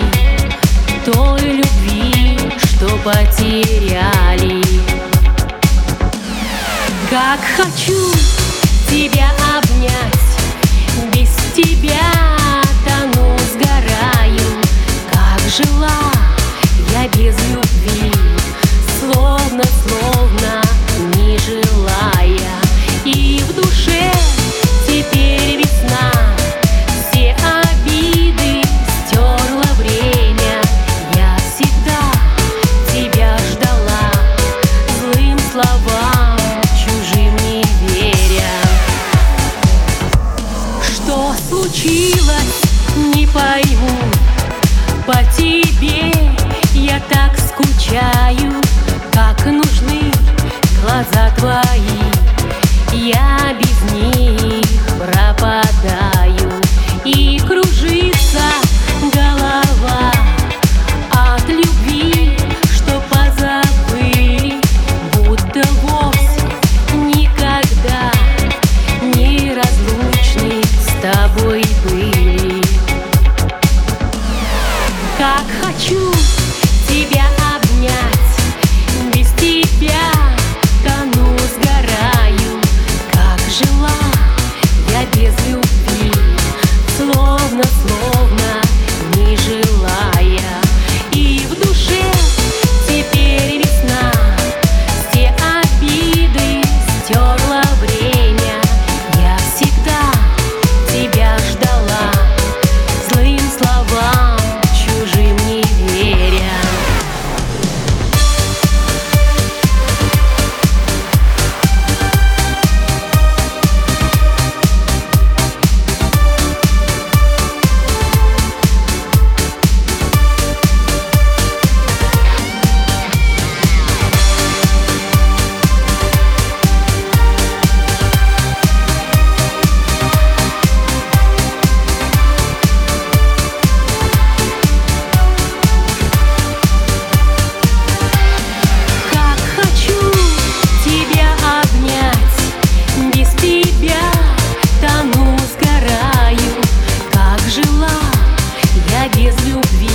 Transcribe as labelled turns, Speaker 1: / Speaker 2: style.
Speaker 1: той любви, что потеряли. Как хочу тебя обнять, без тебя тону, сгораю. Как жила я без любви, словно не желая. И в душе теперь весна, все обиды стерла время. Я всегда тебя ждала, злым словам чужим не веря. Что случилось, не пойму, по тебе я так скучаю. Как нужны глаза твои, я без них пропадаю. И кружится голова от любви, что позабыли, будто вовсе никогда неразлучны с тобой были. Как хочу тебя обнять, без тебя тону, сгораю. Как жила я без любви, словно не желая. И в душе теперь весна, все обиды стерла время. Я всегда тебя ждала, злым словам чужим не веря. Без любви